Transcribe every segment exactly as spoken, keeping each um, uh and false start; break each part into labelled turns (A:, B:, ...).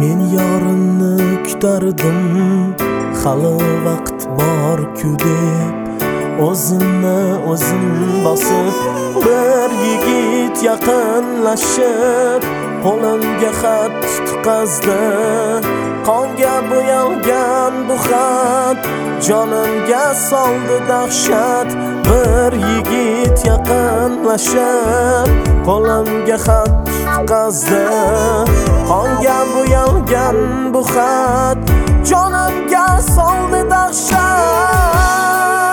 A: Men yorimni kutardim, hali vaqt bor-ku deb. O'zimni o'zim bosib, bir yigit yaqinlashib, qo'limga xat tutqazdi. Qonga bo'yalgan bu xat jonimga soldi dahshat. Bir yigit yaqinlashib, qo'limga xat tutqazdi. Qonga bo'yalgan bu xat jonimga soldi dahshat.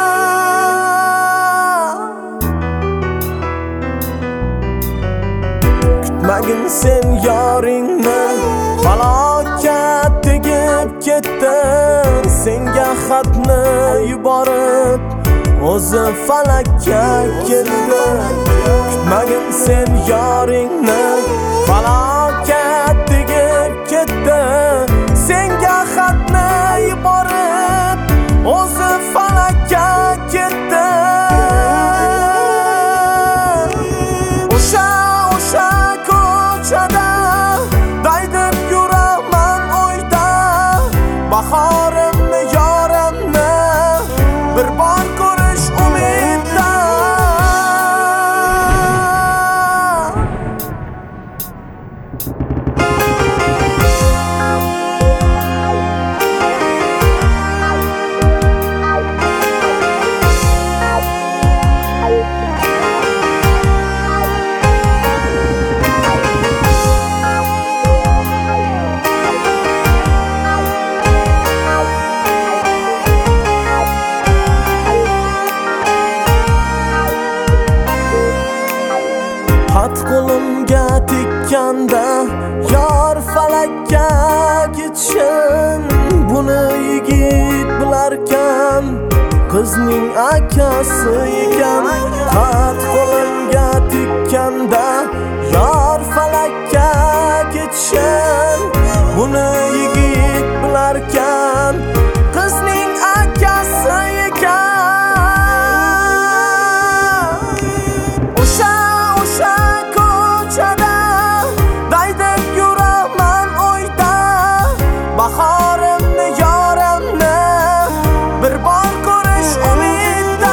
A: Kutmagin sen yoringni, falokat tegib ketdi. Senga xatni yuborib, o'zi falakka ketdi. Kutmagin sen yoringni, falokat tegib ketdi. Senga xatni yuborib, o'zi falakka ketdi. O'sha o'sha ko'chada daydib yuraman o'yda. Bahorimni yorimni bir bor ko'rish umidda. Xat qo'limga tekkanda yor falakka ketishim. Buni yigit bilarkan, qizning akasi ekan. Xat qo'limga tekkanda yor falakka ketishim. Buni yigit bilarkan, qizning akasi ekan. O'sha o'sha ko'chada daydib yuraman o'yda. Bahorimni yorimni bir bor ko'rish umidda.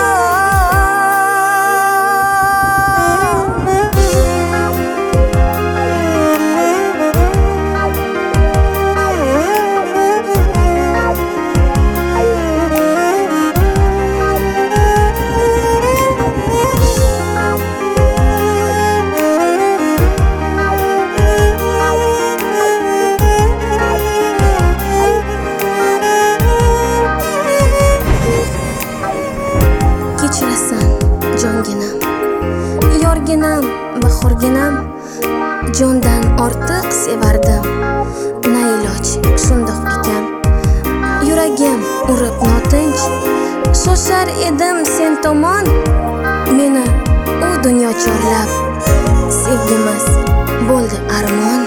B: Kechirasan jonginam, yorginam va xurginam. Jondan ortiq sevardim, na iloj shundoq ekan. Yuragim urib notinch, shoshar edim sen tomon. Meni u dunyo chorlab, sevgimiz bo'ldi armon.